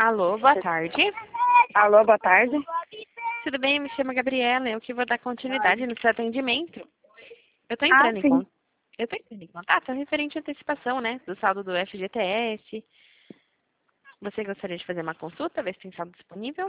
Alô, boa tarde. Alô, boa tarde. Tudo bem? Me chamo Gabriela. Eu que vou dar continuidade no seu atendimento. Eu estou Ah, entrando sim. em contato referente à antecipação, né, do saldo do FGTS. Você gostaria de fazer uma consulta, ver se tem saldo disponível?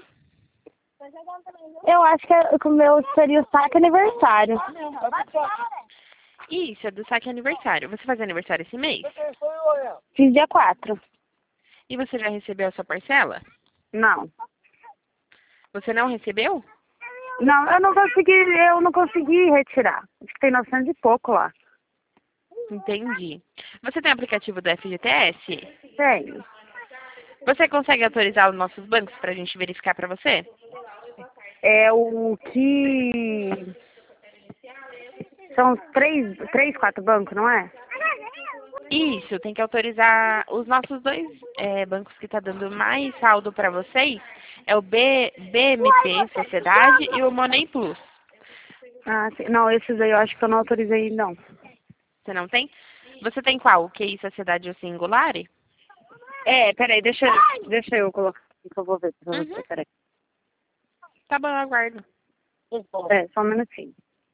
Eu acho que o meu seria o saque aniversário. Isso, é do saque aniversário. Você faz aniversário esse mês? Fiz dia 4. E você já recebeu a sua parcela? Não. Você não recebeu? Não, eu não consegui retirar. Acho que tem 900 e pouco lá. Entendi. Você tem aplicativo do FGTS? Tenho. Você consegue autorizar os nossos bancos para a gente verificar para você? É o que... São três, quatro bancos, não é? Isso, tem que autorizar os nossos dois bancos que está dando mais saldo para vocês. É o BMP Sociedade e o Money Plus. Ah, sim. Não, esses aí eu acho que eu não autorizei, não. Você não tem? Você tem qual? O QI Sociedade ou Singular? Peraí, deixa eu colocar aqui que eu vou ver pra Uhum. você, peraí. Tá bom, eu aguardo. Só um minutinho.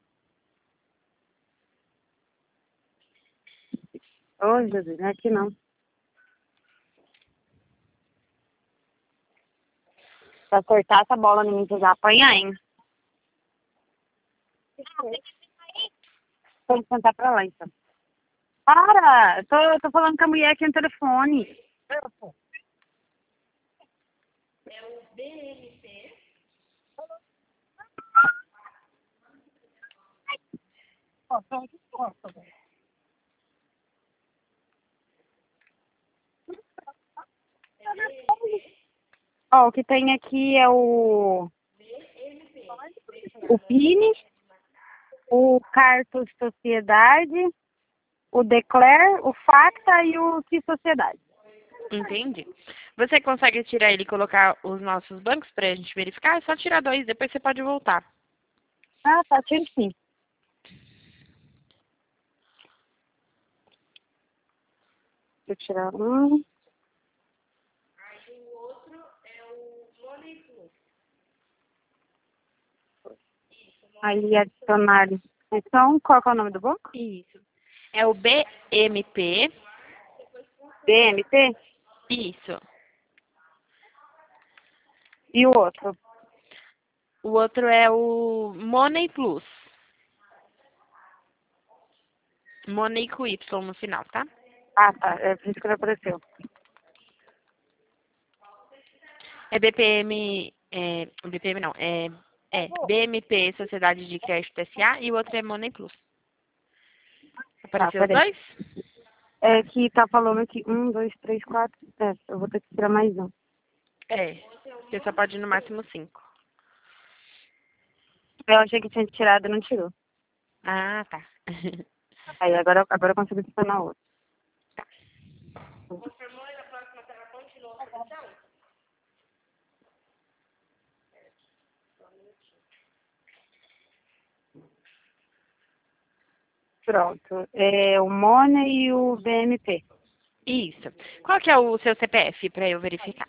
Ô, Jesus, não é aqui não. Se acertar essa bola em mim, você já apanha, hein? Vamos sentar pra lá, então. Para! Tô falando com a mulher aqui no telefone. Ó, o que tem aqui é o PIN, o Cartos Sociedade, o Declare, o Facta e o Que Sociedade. Entendi. Você consegue tirar ele e colocar os nossos bancos para a gente verificar? É só tirar dois, depois você pode voltar. Ah, tá, tiro sim. Deixa eu tirar um. Aí adicionar. Então, qual que é o nome do banco? Isso. É o BMP. BMT? Isso. E o outro? O outro é o Money Plus. Money com Y no final, tá? Ah, tá. É por isso que não apareceu. É BPM, BPM não, BMP Sociedade de Crédito S.A. e o outro é Money Plus. Tá, Apareceu os peraí. dois? É que tá falando aqui 1, 2, 3, 4. Eu vou ter que tirar mais um. É. Você só pode ir no máximo 5. Eu achei que tinha tirado e não tirou. Ah, tá. Aí agora eu consigo adicionar outro. Pronto. É o Mona e o BMP. Isso. Qual que é o seu CPF para eu verificar?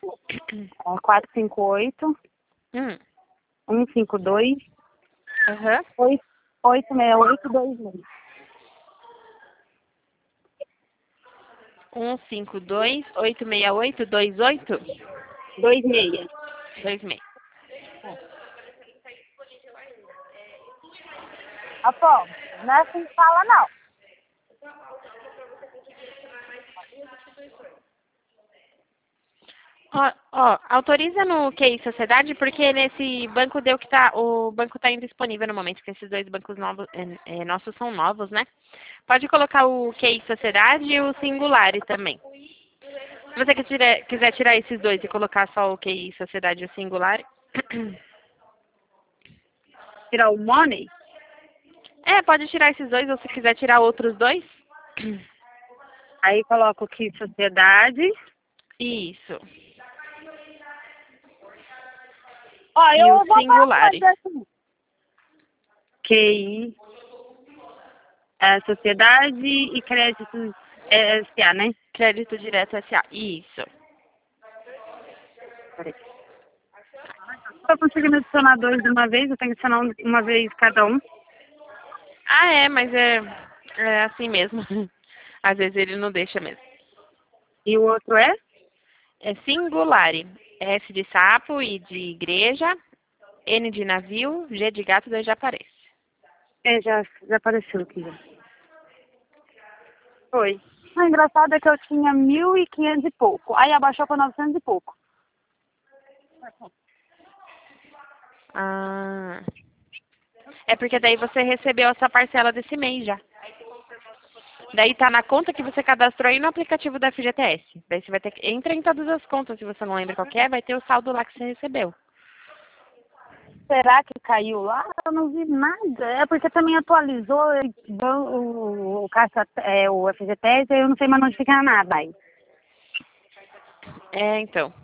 458 Hum. 152 Aham. 86826. 152-868-28? 26. 26. Afonso, não é assim que fala, não. Autoriza no QI Sociedade, porque nesse banco deu que o banco tá indisponível no momento, porque esses dois bancos novos, nossos são novos, né? Pode colocar o QI Sociedade e o Singular também. Se você quiser tirar esses dois e colocar só o QI Sociedade e o Singular, Tirar o Money? pode tirar esses dois, ou se quiser tirar outros dois. Aí coloco aqui Sociedade. Isso. Ó, E o eu vou Singular. fazer assim. QI, Sociedade e Crédito SA, né? Crédito Direto S.A. Isso. Peraí. Estou conseguindo adicionar dois de uma vez, eu tenho que adicionar uma vez cada um. Ah, é, mas é assim mesmo. Às vezes ele não deixa mesmo. E o outro é? É singulare. S de sapo, I de igreja, N de navio, G de gato, daí já aparece. Já apareceu aqui já. Foi. O engraçado é que eu tinha 1.500 e pouco. Aí abaixou para 900 e pouco. Ah, é porque daí você recebeu essa parcela desse mês já. Daí tá na conta que você cadastrou aí no aplicativo da FGTS. Daí você vai ter que... Entra em todas as contas, se você não lembra qual que é, vai ter o saldo lá que você recebeu. Será que caiu lá? Eu não vi nada. É porque também atualizou o Caixa, o FGTS, eu não sei mais onde fica nada aí. É, então.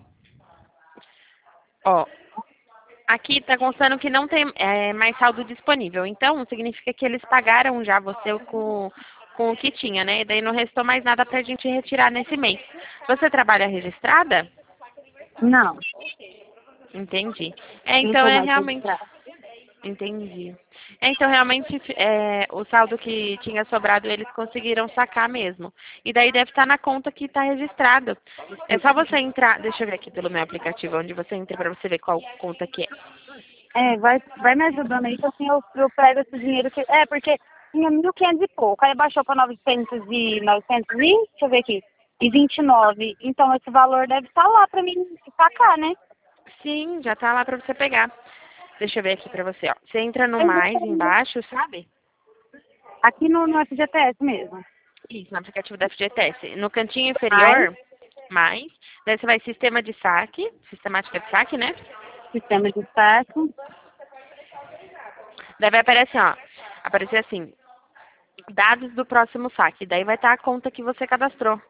Ó, aqui tá constando que não tem mais saldo disponível. Então, significa que eles pagaram já você com o que tinha, né? E daí não restou mais nada pra gente retirar nesse mês. Você trabalha registrada? Não, Entendi. não Então estou é mais realmente. registrada. Entendi. Então, realmente, o saldo que tinha sobrado, eles conseguiram sacar mesmo. E daí deve estar na conta que está registrada. É só você entrar, deixa eu ver aqui pelo meu aplicativo, onde você entra para você ver qual conta que é. Vai me ajudando aí, que assim eu pego esse dinheiro que. É, porque tinha 1.500 e pouco, aí baixou para 900 e, deixa eu ver aqui, e 29. Então esse valor deve estar lá para mim sacar, né? Sim, já tá lá para você pegar. Deixa eu ver aqui para você, ó. Você entra no Eu vou mais pegar embaixo, sabe? aqui no FGTS mesmo. Isso, no aplicativo da FGTS. No cantinho Mais, inferior, mais. Daí você vai sistema de saque, sistemática de saque, né? sistema de saque. Daí vai aparecer assim, dados do próximo saque. Daí vai estar a conta que você cadastrou.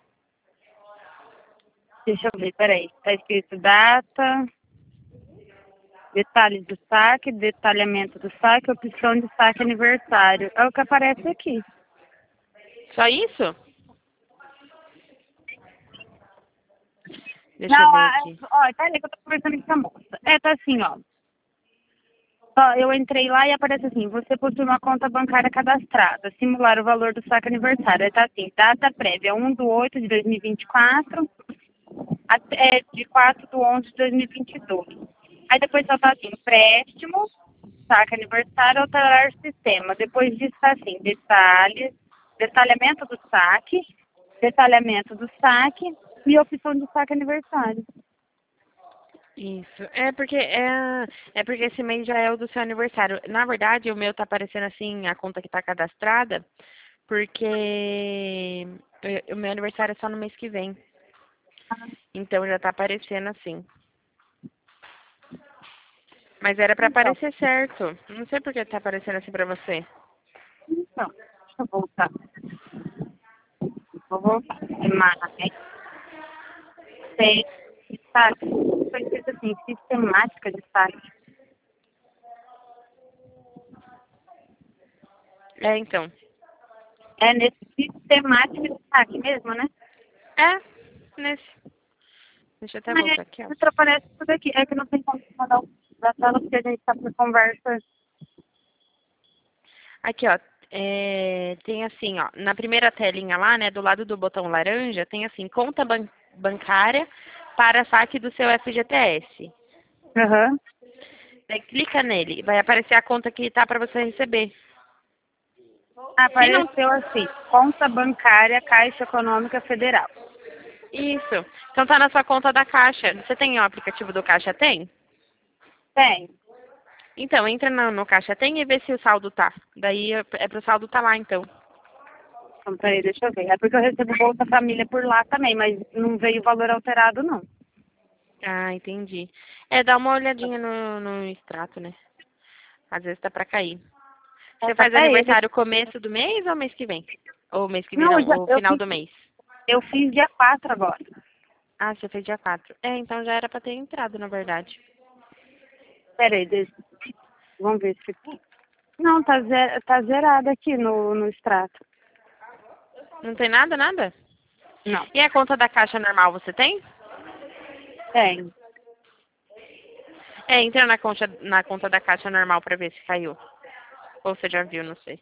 Deixa eu ver, peraí. Tá escrito data, detalhes do saque, detalhamento do saque, opção de saque aniversário. É o que aparece aqui. Só isso? Deixa eu Não, ver aqui. ó, peraí que eu tô conversando com a moça. Tá assim, ó. Só eu entrei lá e aparece assim, você possui uma conta bancária cadastrada, simular o valor do saque aniversário. Aí tá assim, data prévia 1/8/2024, de 4/11/2022. Aí depois só tá assim, empréstimo, saque aniversário, alterar sistema. Depois disso tá assim, detalhamento do saque e opção de saque aniversário. Isso. É porque esse mês já é o do seu aniversário. Na verdade, o meu tá aparecendo assim, a conta que tá cadastrada, porque o meu aniversário é só no mês que vem. Então já tá aparecendo assim. Mas era pra Então, aparecer certo. Não sei por que tá aparecendo assim pra você. deixa eu voltar. Vou voltar. Mais. Saque. Foi escrito assim, sistemática de saque. É, então. É nesse sistemática de saque mesmo, né? Nesse. Deixa eu até Mas voltar aqui, ó. aparece tudo aqui. É que não tem como mandar o da tela porque a gente tá por conversa. Aqui, ó. Tem assim, ó. Na primeira telinha lá, né, do lado do botão laranja, tem assim, conta bancária para saque do seu FGTS. Aham. Daí clica nele, vai aparecer a conta que tá para você receber. Se não. Apareceu assim, conta bancária Caixa Econômica Federal. Isso. Então tá na sua conta da Caixa. Você tem o aplicativo do Caixa Tem? Tem. Então, entra no Caixa Tem e vê se o saldo tá. Daí é pro saldo tá lá, então. Então, peraí, deixa eu ver. É porque eu recebo Bolsa Família por lá também, mas não veio valor alterado, não. Ah, entendi. Dá uma olhadinha no extrato, né? Às vezes tá pra cair. Você Tá faz pra ele. aniversário começo do mês ou mês que vem? Ou mês que vem Não, não, ou final do mês? eu fiz dia 4 agora. Ah, você fez dia 4. Então já era pra ter entrado, na verdade. Peraí, vamos ver se... Não, tá zerado aqui no extrato. Não tem nada, nada? Não, E a conta da Caixa normal você tem? tem. Entra na conta da Caixa normal pra ver se caiu. Ou você já viu, não sei.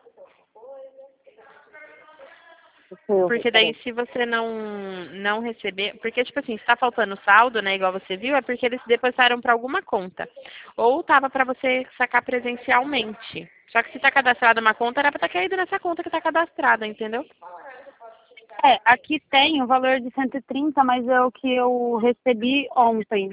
Porque daí se você não receber, porque tipo assim, se tá faltando saldo, né, igual você viu, é porque eles depositaram para alguma conta. Ou tava para você sacar presencialmente. Só que se tá cadastrada uma conta, era para estar caído nessa conta que tá cadastrada, entendeu? Aqui tem o valor de 130, mas é o que eu recebi ontem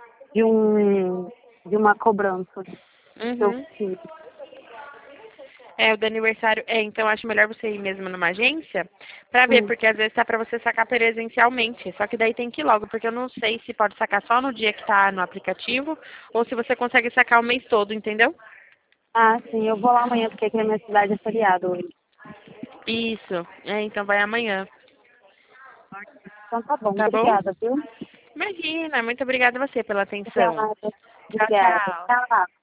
de uma cobrança que eu Uhum. fiz. O do aniversário. Então acho melhor você ir mesmo numa agência pra ver, porque às vezes tá pra você sacar presencialmente. Só que daí tem que ir logo, porque eu não sei se pode sacar só no dia que tá no aplicativo ou se você consegue sacar o mês todo, entendeu? Ah, sim, eu vou lá amanhã, porque aqui na minha cidade é feriado hoje. Isso. Então vai amanhã. Então tá bom, Tá bom? obrigada, viu? Imagina, muito obrigada a você pela atenção. Obrigada. Tchau, Obrigada. tchau. Tchau.